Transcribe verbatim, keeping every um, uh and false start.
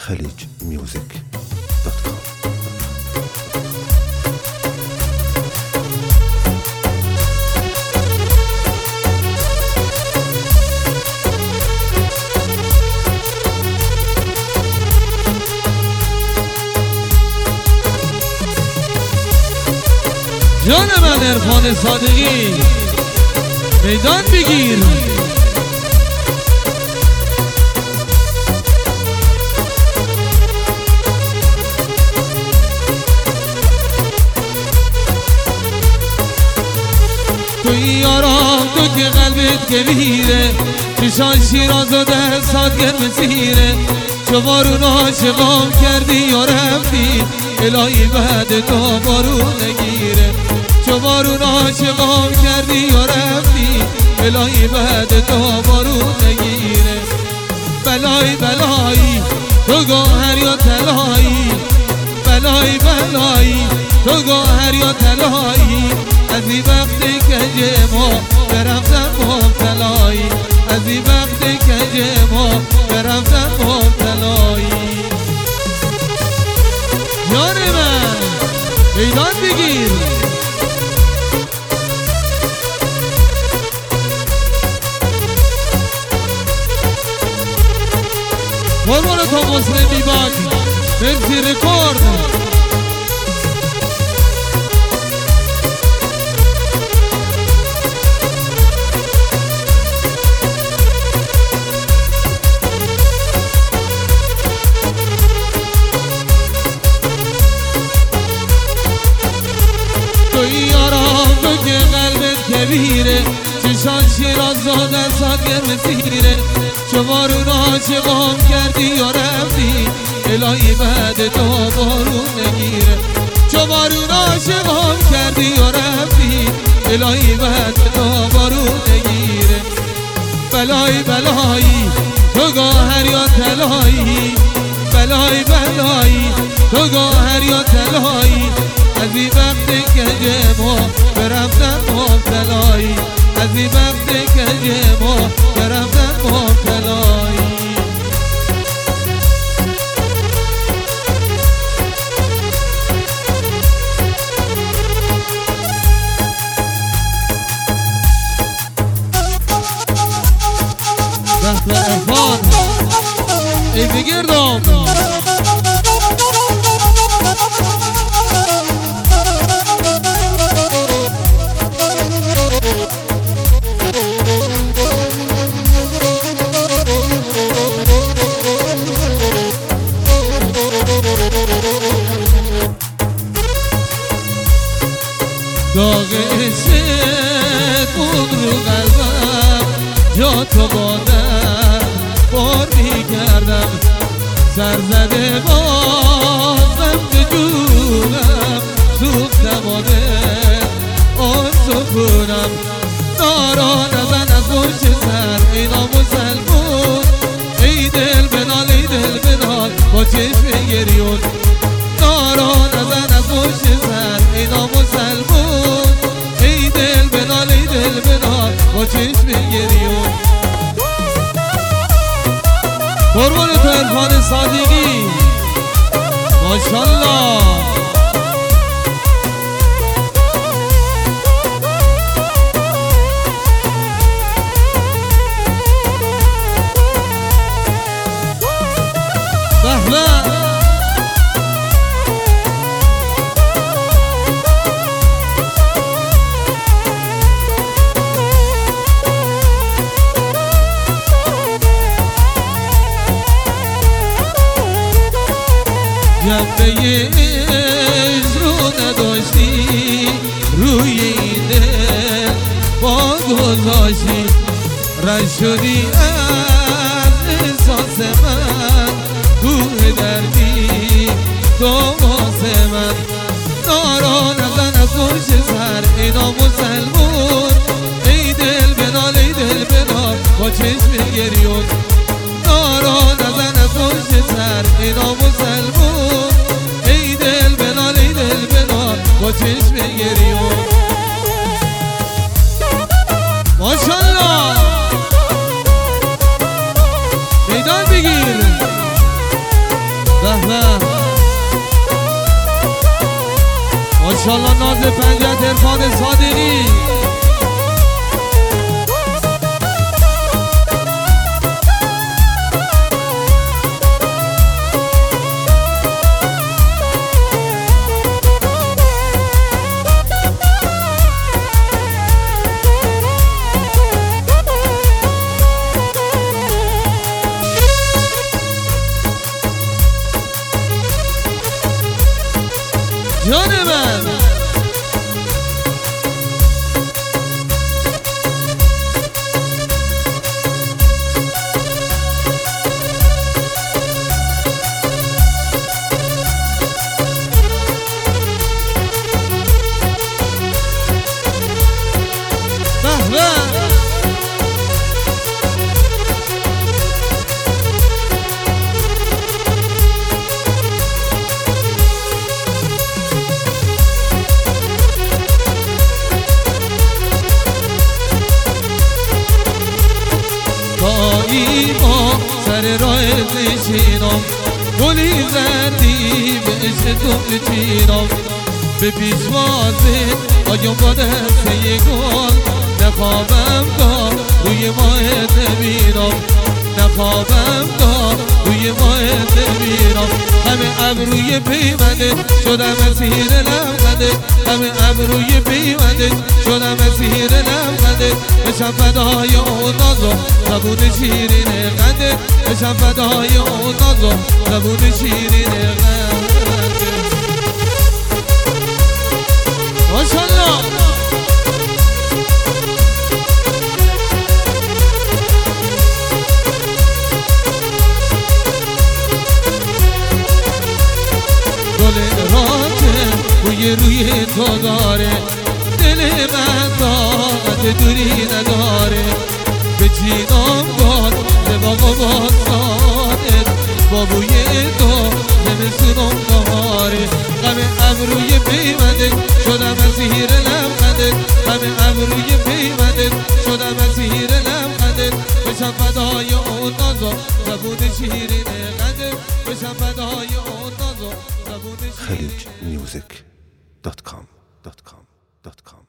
خلیج میوزیک دات کام. جان من عرفان صادقی میدان بگیر. توی یارم تو که قلبت کبیره، چشان شیراز و دستات گرم سیره، چو بارون عاشقام کردی یا رفتی، الهی بعد تو بارون نگیره. چو بارون عاشقام کردی یا رفتی، الهی بعد تو بارون نگیره. بلای بلایی تو گوهر یا طلایی، بلای بلایی تو گوهر یا طلایی، از این وقتی که جما برفتن مبتلایی، از این وقتی که جما برفتن مبتلایی. جان من میدان بگیر. قربان تو مسلمی باک مرسی رکورد. توی یارم تو که قلبت کبیره، چشان شیراز و دستات گرم سیره، چو بارون عاشقام کردی یا رفتی، الهی بعد تو بارون نگیره. چو بارون عاشقام کردی یا رفتی، الهی بعد تو بارون نگیره. بلای بلایی تو گوهر یا طلایی، بلای بلایی تو گوهر یا طلایی، از این وقتی که جما برفتن مبتلایی، از این وقتی که جما برفتن مبتلایی. رفت عرفان ای بگردم. داغ عشق بود رو قلبم، جا تو بادم بار می کردم، سرزده بازم به جونم، سوختم آده آن سخونم. نارا نزن از پشت سر اینا مسلمون، ای دل بنال ای دل بنال با چشم گریون. نارا نزن از پشت سر اینا مسلمون، ای دل بنال ای دل بنال با چشم گریون. قربان تو عرفان صادقی ماشالله. جنبه عشق رو نداشتی، روی این دل با گذاشتی، رد شدی از احساس من، کوه دردی تو واسه من. نارا نزن از پشت سر اینا مسلمون، ای دل بنال ای دل بنال با چشم گریون. نارا نزن از پشت سر اینا مسلمون، ای دل بنال ای دل بنال با چشم گریون. ماشالله میدان بگیر. ماشاءالله ناز پنجت عرفان صادقی جان من ایما سر راه نشینم گلی زردی به عشق تو بچینم به پیشوازه آیم با دسته گل نخوابم دا روی ماه نمیرم نخوابم دا روی ماه نمیرم همه ابروی پیمنده شدم اسیر لبخنده همه ابروی پیمنده شدم اسیر لبخنده بشم فدای اون نازو زبون شیرین خنده بشم فدای اون نازو زبون شیرین خنده ماشاءالله روی روی تو داره دل من طاقت دوری نداره به چینام باد به بابا بازدادت بابوی تو نمیسونم بهاره همه ابروی پیمنده شدم اسیر لبخنده همه ابروی پیمنده شدم اسیر لبخنده بشم فدای اون نازو زبون شیرین خنده بشم فدای اون نازو زبون شیرین خلیج میوزیک دات کام دات کام دات کام